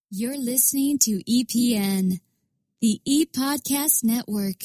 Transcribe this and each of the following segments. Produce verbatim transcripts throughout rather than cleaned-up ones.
You're listening to E P N, the E-Podcast Network.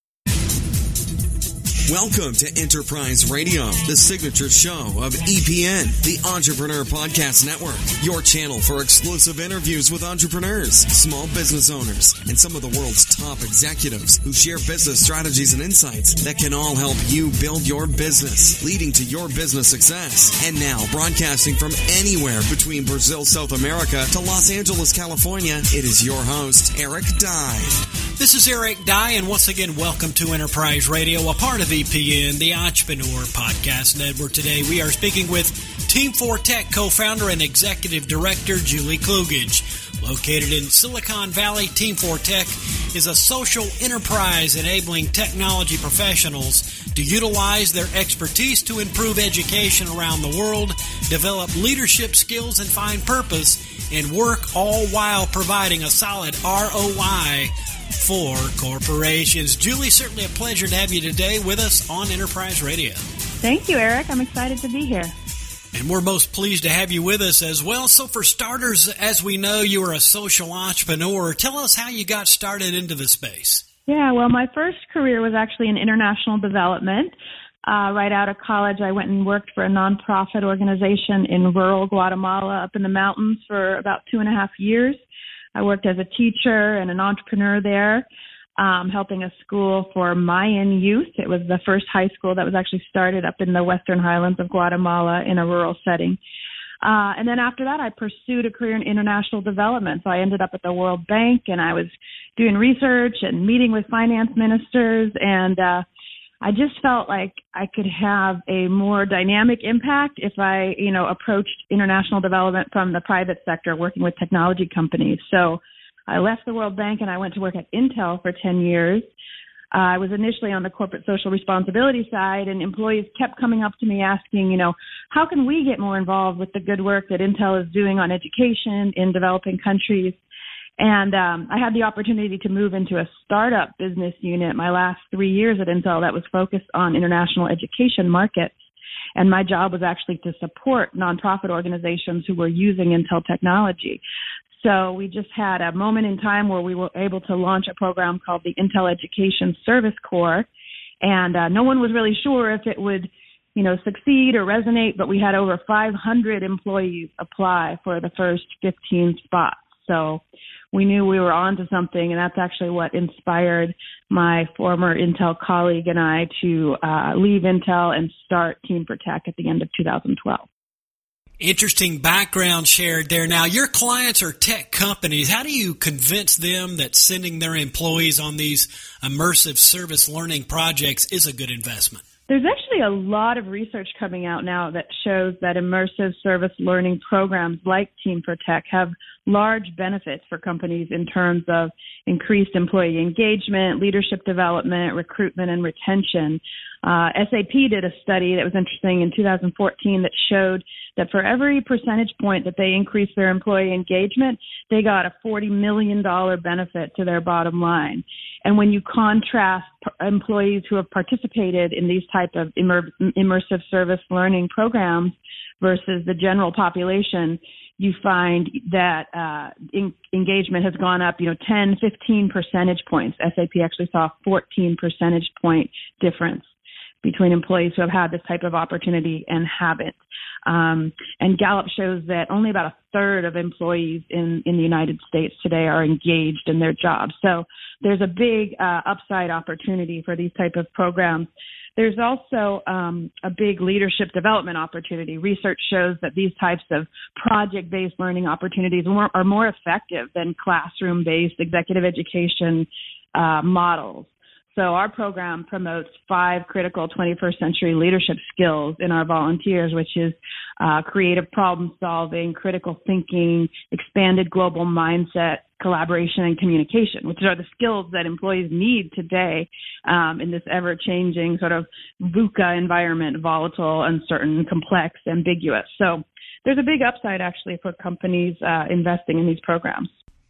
Welcome to Enterprise Radio, the signature show of E P N, the Entrepreneur Podcast Network, your channel for exclusive interviews with entrepreneurs, small business owners, and some of the world's top executives who share business strategies and insights that can all help you build your business, leading to your business success. And now, broadcasting from anywhere between Brazil, South America to Los Angeles, California, it is your host, Eric Dye. This is Eric Dye, and once again, welcome to Enterprise Radio, a part of E P N, the Entrepreneur Podcast Network. Today, we are speaking with Team four Tech co-founder and executive director, Julie Klugage. Located in Silicon Valley, Team four Tech is a social enterprise enabling technology professionals to utilize their expertise to improve education around the world, develop leadership skills, and find purpose in work, all while providing a solid R O I for corporations. Julie, certainly a pleasure to have you today with us on Enterprise Radio. Thank you, Eric. I'm excited to be here. And we're most pleased to have you with us as well. So for starters, as we know, you are a social entrepreneur. Tell us how you got started into the space. Yeah, well, my first career was actually in international development. Uh, right out of college, I went and worked for a nonprofit organization in rural Guatemala up in the mountains for about two and a half years. I worked as a teacher and an entrepreneur there, um, helping a school for Mayan youth. It was the first high school that was actually started up in the western highlands of Guatemala in a rural setting. Uh, and then after that, I pursued a career in international development. So I ended up at the World Bank, and I was doing research and meeting with finance ministers, and uh, I just felt like I could have a more dynamic impact if I, you know, approached international development from the private sector, working with technology companies. So I left the World Bank and I went to work at Intel for ten years. Uh, I was initially on the corporate social responsibility side, and employees kept coming up to me asking, you know, how can we get more involved with the good work that Intel is doing on education in developing countries? And um, I had the opportunity to move into a startup business unit my last three years at Intel that was focused on international education markets. And my job was actually to support nonprofit organizations who were using Intel technology. So we just had a moment in time where we were able to launch a program called the Intel Education Service Corps. And uh, no one was really sure if it would, you know, succeed or resonate, but we had over five hundred employees apply for the first fifteen spots. So we knew we were onto something, and that's actually what inspired my former Intel colleague and I to uh, leave Intel and start Team four Tech at the end of two thousand twelve. Interesting background shared there. Now, your clients are tech companies. How do you convince them that sending their employees on these immersive service learning projects is a good investment? There's actually a lot of research coming out now that shows that immersive service learning programs like Team four Tech have large benefits for companies in terms of increased employee engagement, leadership development, recruitment, and retention. Uh, S A P did a study that was interesting in two thousand fourteen that showed that for every percentage point that they increased their employee engagement, they got a forty million dollars benefit to their bottom line. And when you contrast p- employees who have participated in these type of immer- immersive service learning programs versus the general population, you find that uh, in- engagement has gone up, you know, ten, fifteen percentage points. S A P actually saw a fourteen percentage point difference between employees who have had this type of opportunity and haven't. Um, and Gallup shows that only about a third of employees in, in the United States today are engaged in their jobs. So there's a big uh, upside opportunity for these type of programs. There's also um, a big leadership development opportunity. Research shows that these types of project-based learning opportunities are more, are more effective than classroom-based executive education uh, models. So our program promotes five critical twenty-first century leadership skills in our volunteers, which is uh, creative problem solving, critical thinking, expanded global mindset, collaboration, and communication, which are the skills that employees need today um, in this ever-changing sort of VUCA environment, volatile, uncertain, complex, ambiguous. So there's a big upside actually for companies uh, investing in these programs.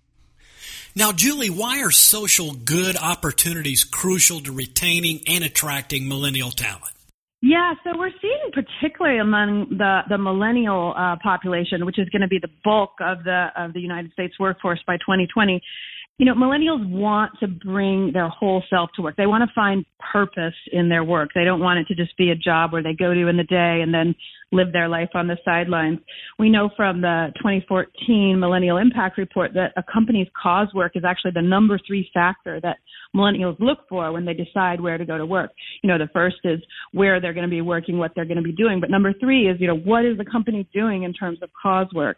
Now, Julie, why are social good opportunities crucial to retaining and attracting millennial talent? Yeah, so we're seeing particularly among the, the millennial uh, population, which is going to be the bulk of the of the United States workforce by twenty twenty. You know, millennials want to bring their whole self to work. They want to find purpose in their work. They don't want it to just be a job where they go to in the day and then live their life on the sidelines. We know from the twenty fourteen Millennial Impact Report that a company's cause work is actually the number three factor that millennials look for when they decide where to go to work. You know, the first is where they're going to be working, what they're going to be doing. But number three is, you know, what is the company doing in terms of cause work?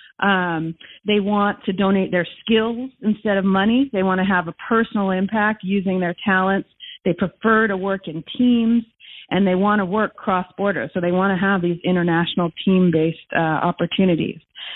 Um, they want to donate their skills instead of money. They want to have a personal impact using their talents. They prefer to work in teams, and they want to work cross-border. So they want to have these international team-based uh, opportunities.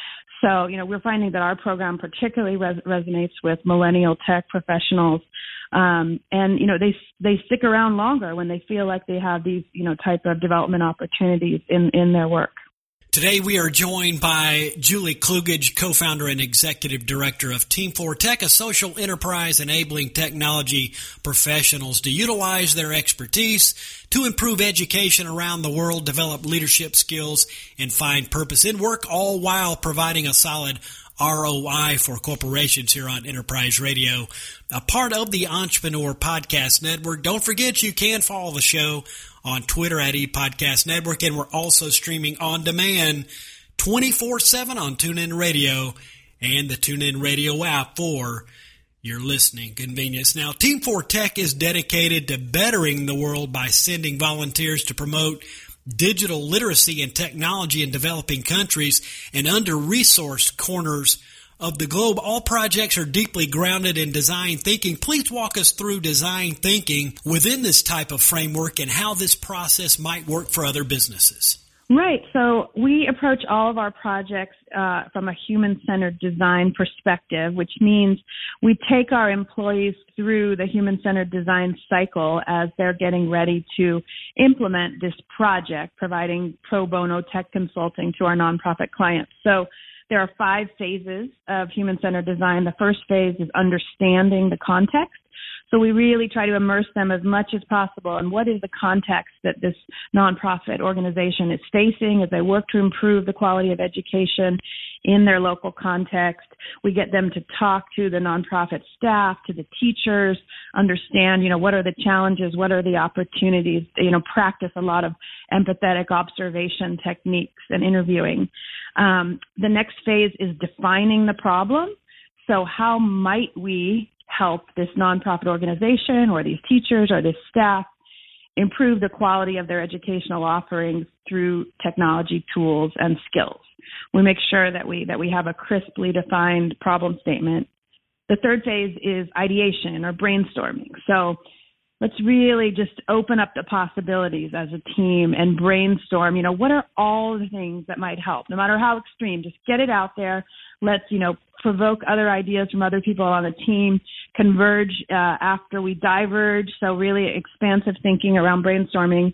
So, you know, we're finding that our program particularly res- resonates with millennial tech professionals. Um, and, you know, they they stick around longer when they feel like they have these, you know, type of development opportunities in, in their work. Today we are joined by Julie Klugage, co-founder and executive director of Team four Tech, a social enterprise enabling technology professionals to utilize their expertise to improve education around the world, develop leadership skills, and find purpose in work, all while providing a solid R O I for corporations here on Enterprise Radio, a part of the Entrepreneur Podcast Network. Don't forget you can follow the show on Twitter at ePodcast Network, and we're also streaming on demand twenty-four seven on TuneIn Radio and the TuneIn Radio app for your listening convenience. Now, Team four Tech is dedicated to bettering the world by sending volunteers to promote digital literacy and technology in developing countries and under-resourced corners of the globe. All projects are deeply grounded in design thinking. Please walk us through design thinking within this type of framework and how this process might work for other businesses. Right. So we approach all of our projects uh, from a human-centered design perspective, which means we take our employees through the human-centered design cycle as they're getting ready to implement this project, providing pro bono tech consulting to our nonprofit clients. So there are five phases of human-centered design. The first phase is understanding the context. So we really try to immerse them as much as possible in what is the context that this nonprofit organization is facing as they work to improve the quality of education in their local context. We get them to talk to the nonprofit staff, to the teachers, understand, you know, what are the challenges, what are the opportunities, you know, practice a lot of empathetic observation techniques and interviewing. Um, the next phase is defining the problem. So how might we help this nonprofit organization or these teachers or this staff improve the quality of their educational offerings through technology tools and skills? We make sure that we that we have a crisply defined problem statement. The third phase is ideation or brainstorming. So let's really just open up the possibilities as a team and brainstorm, you know, what are all the things that might help, no matter how extreme. Just get it out there. Let's, you know, provoke other ideas from other people on the team, converge uh, after we diverge. So really expansive thinking around brainstorming.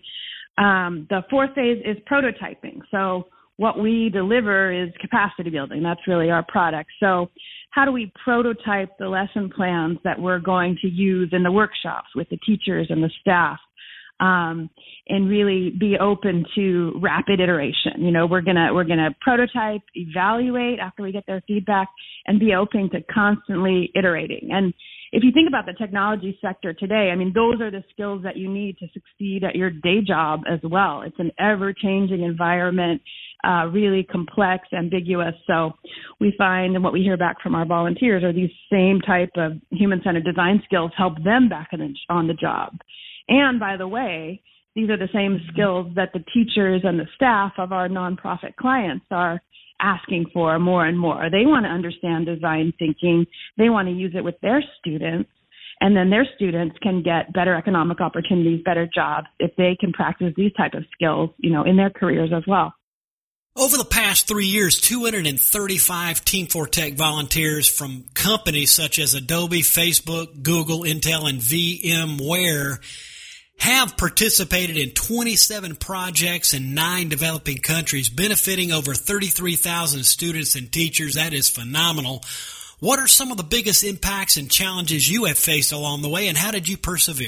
Um, the fourth phase is prototyping. So what we deliver is capacity building. That's really our product. So how do we prototype the lesson plans that we're going to use in the workshops with the teachers and the staff, um, and really be open to rapid iteration? You know, we're gonna we're gonna prototype, evaluate after we get their feedback, and be open to constantly iterating. And if you think about the technology sector today, I mean, those are the skills that you need to succeed at your day job as well. It's an ever-changing environment, uh, really complex, ambiguous. So we find, and what we hear back from our volunteers are these same type of human-centered design skills help them back on the job. And by the way, these are the same skills that the teachers and the staff of our nonprofit clients are asking for more and more. They want to understand design thinking. They want to use it with their students, and then their students can get better economic opportunities, better jobs if they can practice these type of skills, you know, in their careers as well. Over the past three years, two hundred thirty-five Team four Tech volunteers from companies such as Adobe, Facebook, Google, Intel, and VMware have participated in twenty-seven projects in nine developing countries, benefiting over thirty-three thousand students and teachers. That is phenomenal. What are some of the biggest impacts and challenges you have faced along the way, and how did you persevere?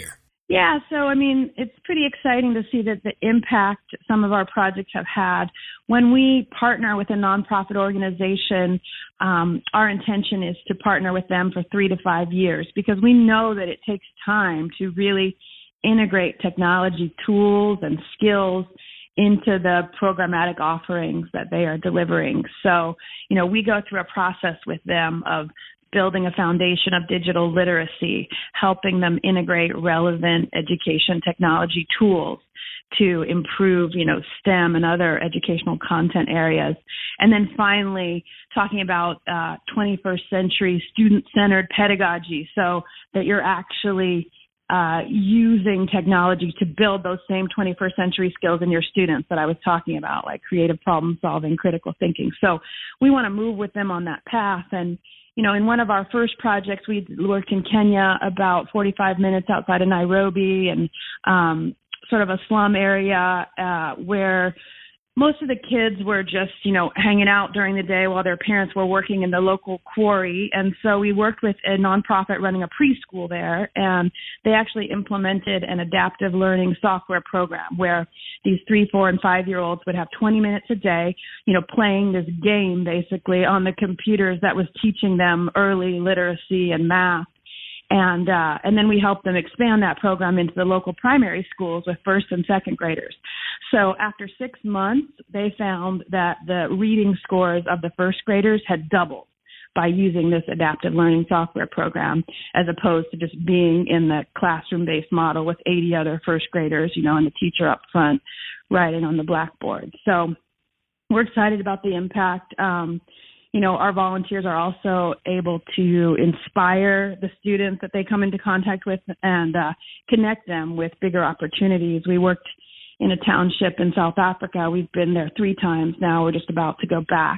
Yeah, so I mean, it's pretty exciting to see that the impact some of our projects have had. When we partner with a nonprofit organization, um, our intention is to partner with them for three to five years because we know that it takes time to really integrate technology tools and skills into the programmatic offerings that they are delivering. So, you know, we go through a process with them of building a foundation of digital literacy, helping them integrate relevant education technology tools to improve, you know, STEM and other educational content areas. And then finally, talking about uh, twenty-first century student-centered pedagogy so that you're actually uh, using technology to build those same twenty-first century skills in your students that I was talking about, like creative problem solving, critical thinking. So we want to move with them on that path. And you know, in one of our first projects, we worked in Kenya, about forty-five minutes outside of Nairobi, and um, sort of a slum area uh, where most of the kids were just, you know, hanging out during the day while their parents were working in the local quarry. And so we worked with a nonprofit running a preschool there, and they actually implemented an adaptive learning software program where these three, four, and five-year-olds would have twenty minutes a day, you know, playing this game basically on the computers that was teaching them early literacy and math. And uh, and then we helped them expand that program into the local primary schools with first and second graders. So after six months, they found that the reading scores of the first graders had doubled by using this adaptive learning software program, as opposed to just being in the classroom-based model with eighty other first graders, you know, and the teacher up front writing on the blackboard. So we're excited about the impact. Um, You know, our volunteers are also able to inspire the students that they come into contact with and uh, connect them with bigger opportunities. We worked in a township in South Africa. We've been there three times now. We're just about to go back.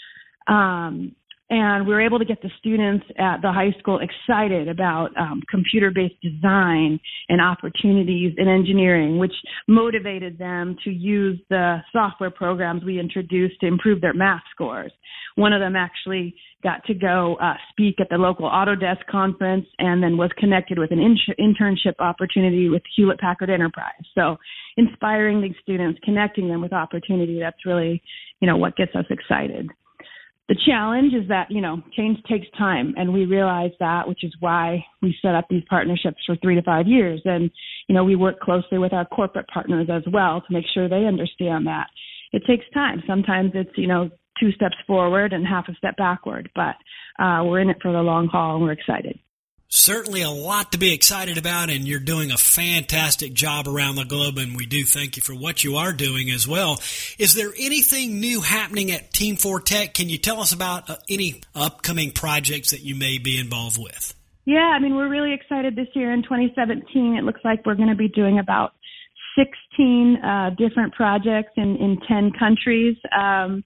Um, and we were able to get the students at the high school excited about um, computer-based design and opportunities in engineering, which motivated them to use the software programs we introduced to improve their math scores. One of them actually got to go uh, speak at the local Autodesk conference and then was connected with an in- internship opportunity with Hewlett-Packard Enterprise. So inspiring these students, connecting them with opportunity, that's really, you know, what gets us excited. The challenge is that, you know, change takes time, and we realize that, which is why we set up these partnerships for three to five years. And, you know, we work closely with our corporate partners as well to make sure they understand that. It takes time. Sometimes it's, you know, two steps forward and half a step backward, but uh, we're in it for the long haul, and we're excited. Certainly a lot to be excited about, and you're doing a fantastic job around the globe, and we do thank you for what you are doing as well. Is there anything new happening at Team four Tech? Can you tell us about uh, any upcoming projects that you may be involved with? Yeah, I mean, we're really excited this year in twenty seventeen. It looks like we're going to be doing about sixteen uh, different projects in, in ten countries. Um,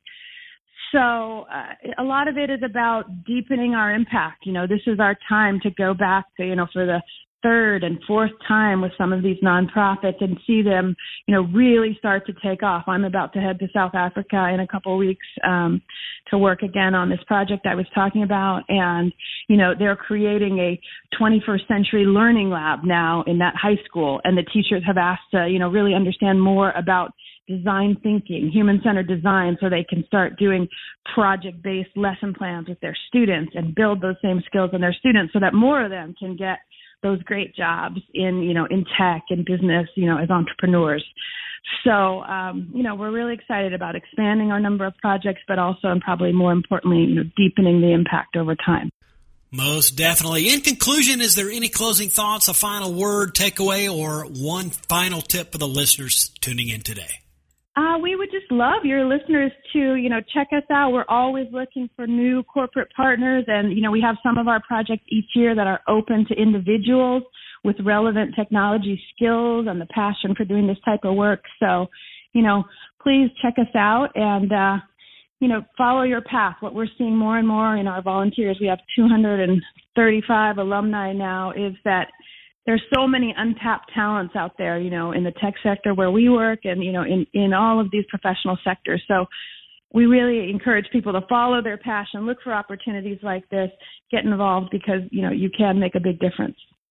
So uh, a lot of it is about deepening our impact. You know, this is our time to go back to, you know, for the third and fourth time with some of these nonprofits and see them, you know, really start to take off. I'm about to head to South Africa in a couple of weeks um, to work again on this project I was talking about. And, you know, they're creating a twenty-first century learning lab now in that high school. And the teachers have asked to, you know, really understand more about design thinking, human-centered design, so they can start doing project-based lesson plans with their students and build those same skills in their students so that more of them can get those great jobs in, you know, in tech and business, you know, as entrepreneurs. So, um, you know, we're really excited about expanding our number of projects, but also, and probably more importantly, you know, deepening the impact over time. Most definitely. In conclusion, is there any closing thoughts, a final word, takeaway, or one final tip for the listeners tuning in today? Uh, we would just love your listeners to, you know, check us out. We're always looking for new corporate partners. And, you know, we have some of our projects each year that are open to individuals with relevant technology skills and the passion for doing this type of work. So, you know, please check us out and, uh, you know, follow your path. What we're seeing more and more in our volunteers, we have two hundred thirty-five alumni now, is that there's so many untapped talents out there, you know, in the tech sector where we work and, you know, in, in all of these professional sectors. So we really encourage people to follow their passion, look for opportunities like this, get involved because, you know, you can make a big difference.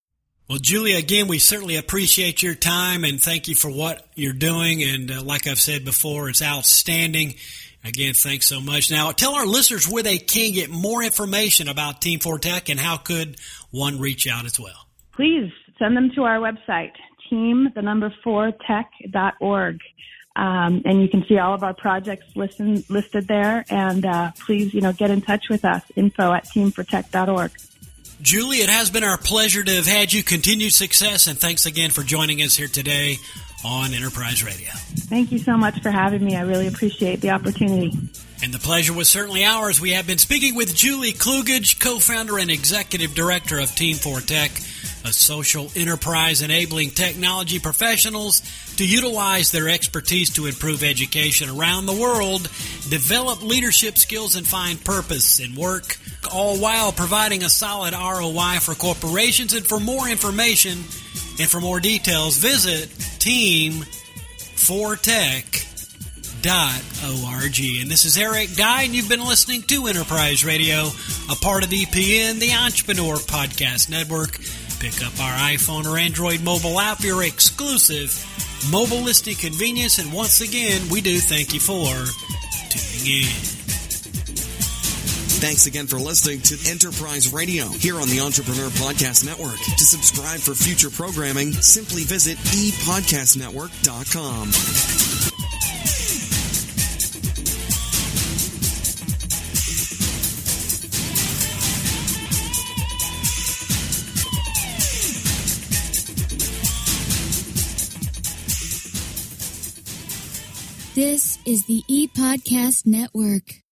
Well, Julie, again, we certainly appreciate your time and thank you for what you're doing. And uh, like I've said before, it's outstanding. Again, thanks so much. Now, tell our listeners where they can get more information about Team four Tech and how could one reach out as well. Please send them to our website, team, the number four tech dot org. Um, and you can see all of our projects listen, listed there. And uh, please, you know, get in touch with us, info at team four tech dot org. Julie, it has been our pleasure to have had you. Continued success, and thanks again for joining us here today on Enterprise Radio. Thank you so much for having me. I really appreciate the opportunity. And the pleasure was certainly ours. We have been speaking with Julie Klugage, co-founder and executive director of Team four Tech, a social enterprise enabling technology professionals to utilize their expertise to improve education around the world, develop leadership skills, and find purpose in work, all while providing a solid R O I for corporations. And for more information and for more details, visit team four tech dot org. And this is Eric Dye, and you've been listening to Enterprise Radio, a part of E P N, the Entrepreneur Podcast Network. Pick up our iPhone or Android mobile app for your exclusive mobile listening convenience. And once again, we do thank you for tuning in. Thanks again for listening to Enterprise Radio here on the Entrepreneur Podcast Network. To subscribe for future programming, simply visit e podcast network dot com. This is the E-Podcast Network.